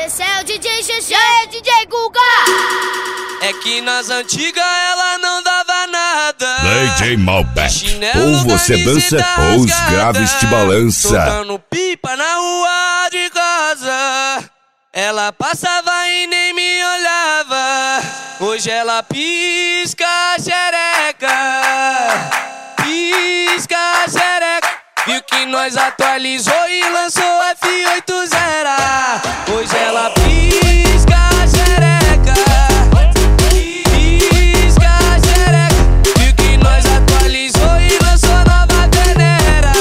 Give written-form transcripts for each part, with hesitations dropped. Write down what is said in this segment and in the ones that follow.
Esse é o DJ Xexé, DJ Guga. É que nas antigas ela não dava nada. DJ Malbec, ou você dança ou os graves te balança. Tocando pipa na rua de casa. Ela passava e nem me olhava. Hoje ela pisca a xereca. Pisca a xereca. Viu que nós atualizou e lançou F80. Hoje ela pisca a xereca. Pisca a xereca. Viu que nós atualizou e lançou nova peneira.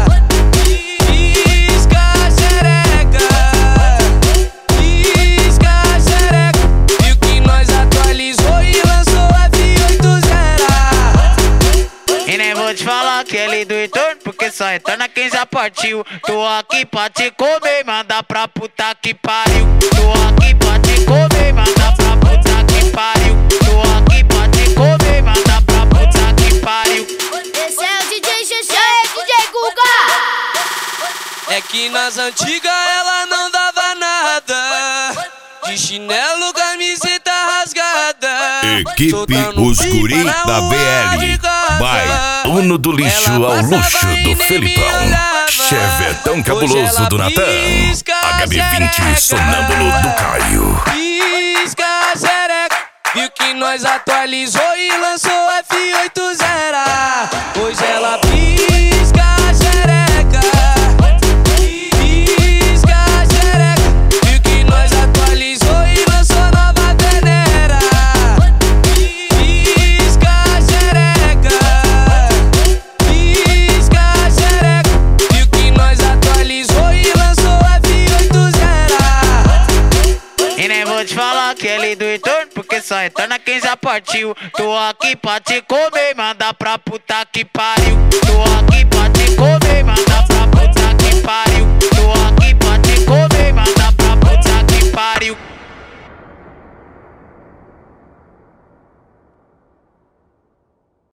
Pisca a xereca. Pisca a xereca. Viu que nós atualizou e lançou F80. E nem vou te falar que ele do retorno, porque só retorna quem já partiu. Tô aqui pra te comer, manda pra puta que pariu. Tô aqui pra te comer, manda pra puta que pariu. Tô aqui pra te comer, manda pra puta que pariu. Esse é o DJ Xexé, DJ Guga. É que nas antigas ela não dava nada. De chinelo, camiseta rasgada. Equipe Os Guri da BL. Vai, Uno do lixo ao luxo do Felipão. Chevetão cabuloso do Natan. HB20 sonâmbulo do Caio. Pisca a xereca. Viu que nós atualizou e lançou F80. Hoje ela pisca a xereca. Pisca a xereca. Viu que nós atualizou e lançou nova peneira. Pisca a xereca. Pisca a xereca. Viu que nós atualizou e lançou F80. E nem vou te falar que ele do retorno, porque só retorna quem já partiu. Tô aqui pra te comer, manda pra puta que pariu. Tô aqui pra te comer, manda